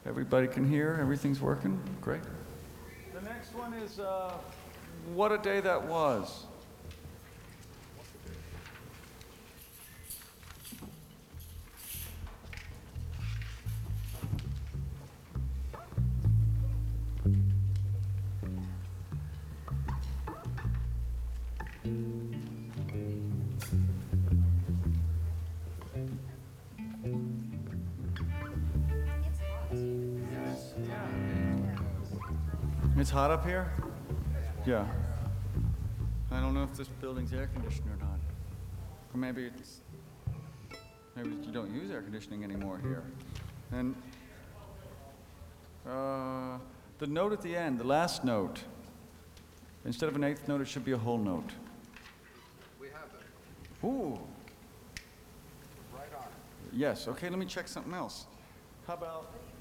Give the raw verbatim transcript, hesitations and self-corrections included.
Everybody can hear? Everything's working? Great. The next one is uh, What a Day That Was. It's hot up here? Yeah. I don't know if this building's air conditioned or not. Or maybe it's, maybe you don't use air conditioning anymore here. And uh, the note at the end, the last note, instead of an eighth note, it should be a whole note. We have it. Ooh. Right on. Yes, okay, let me check something else. How about